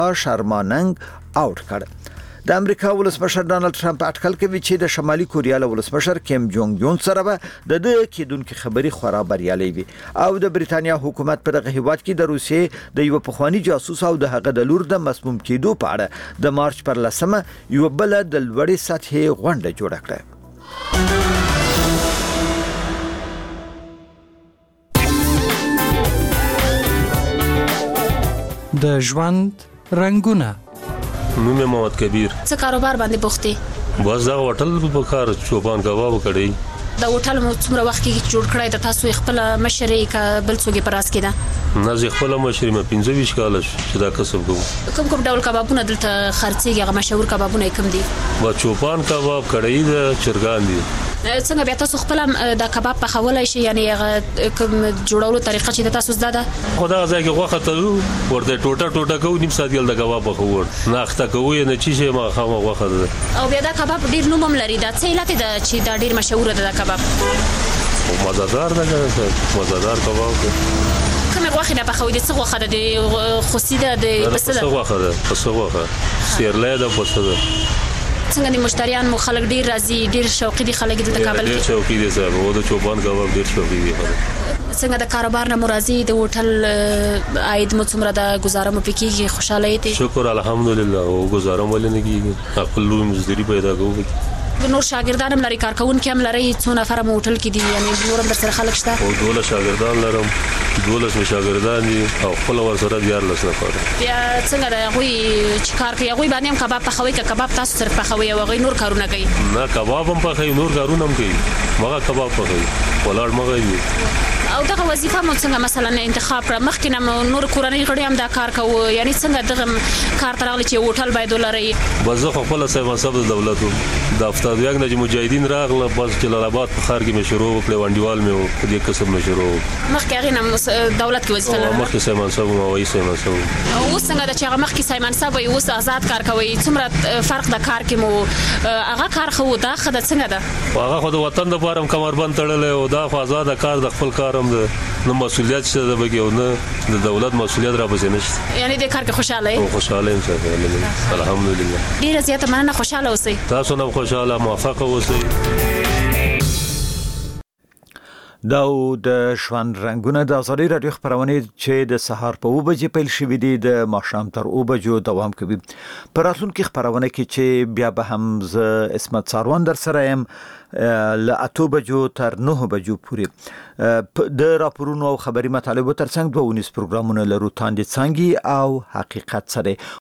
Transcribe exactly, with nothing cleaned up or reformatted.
شرماننګ آوټ کړ. د امریکا ولسمشر ډانلډ ټرمپ اټکل کوي چې د شمالي کوریا له ولسمشر کیم جونګ یون سره به د دې کېدونکو خبري خورا بریالي وي او د بریتانیا حکومت په دغه هیواد کې د روسیې د یو پخوانی جاسوس او د هغه د لور د مسموم کېدو په اړه د مارچ پر لسمه یو بل د لوړې سطحې غونډه جوړه کړه. د ژوند رنگونه. نوم محمد کبیر. څه کاروبار باندې بوختي؟ بس دا هوټل په کار چوپان کباب کړی. دا هوټل مو څومره وخت کې جوړ کړی د تاسو خپل مشري کا بل څوګي پراس کېده؟ نه زه خپل مشري مې پنځه ویشت کال چې دا کسب کوم. کوم کوم ډول کبابونه دلته خرڅيږي؟ هغه مشهور کبابونه کوم دي؟ با چوپان کباب کړی د چرګان دي. څنګه بیا تاسو خپل د کباب په خولای شي یعنی هغه کوم جوړولو طریقه چې تاسو زده ده؟ خدا ځای کې غوخه ته ورته ټوټه ټوټه کوو نیم ساعت یل د کباب په خور نه اخته کوو نه چی شي ما خامه غوخه ده. او بیا دا کباب ډیر نوم هم لري. دا څه علت ده چې دا ډیر مشهور ده دا کباب؟ مزدار ده مزدار کباب. کومه غوخه نه په خو دي څه غوخه ده خوسي ده د بس ده غوخه ده پس غوخه سیرلې ده پس ده. څنګه د مشتریان مو خلک ډیر راځي ډیر شوقي دي خلک د کابل کې؟ ډیر شوقي دي صاحب او د چوپان کباب ډیر شوقي دي. څنګه د کاروبار نه مرضی د هوټل عاید مو څومره د گزاره مو پکېږي؟ خوشاله یې؟ شکر الحمدلله او گزاره مولې نه کیږي خپل مزدوري پیدا کوو. نور شاګردان هم لري کارکون کې هم لري څو نفر مو هوټل کې دي یعنی نور هم سره خلک شته؟ او ډول شاګردان لرم دولس شاګردان دي او خپل ور سره دیار لس نفر. بیا څنګه د غوي چې کار کوي غوي باندې هم کباب پخوي که کباب تاسو سره پخوي او غوي نور کارونه کوي؟ نه کباب هم پخوي نور کارونه هم کوي مګه کباب پخوي ولاړ مګه دي. او دغه وظیفه مو څنګه مثلا انتخاب کړه؟ مخکې نه نور کورنۍ غړي هم دا کار کوي یعنی څنګه دغه کار ترغلي چې هوټل باید ولري؟ بس زه خپل سه منصب د دولت د افتاد یو نه مجاهدین راغله بس جلال آباد په خار کې مې شروع وکړ وانډیوال مې په دې قسم مې شروع مخکې هغه نه دولت کې وظیفه لرله؟ مخکې سه منصب مو وایي سه منصب. او څنګه د چې هغه مخکې سه منصب وي اوس آزاد کار کوي څومره فرق د کار کې مو هغه کار خو دا خدای څنګه ده؟ هغه خو د وطن د پاره کمربند تړلې او دا خو آزاد کار د خپل کارم ده نو مسؤلیت څه ده بګیو نه د دولت مسؤلیت را پسې نشته. یعنی د کار کې خوشاله یې؟ خوشاله یم صاحب الحمدلله. ډیره زیاته مننه خوشاله اوسئ. تاسو هم خوشاله موفق اوسئ. دا د ژوند رنگونه د ازادي رادیو خبرونه چې د سهار په اوه بجې پیل شوې دي د ماښام تر اوه بجو دوام کوي. پر راتلونکي خبرونه کې چې بیا به هم ز اسمت ساروان در سره يم ل اته بجو تر نه بجو پورې د راپورونو او خبري مطالبه ترڅنګ دوه ونیس پروګرامونه لرو تاندې څنګه او حقیقت سره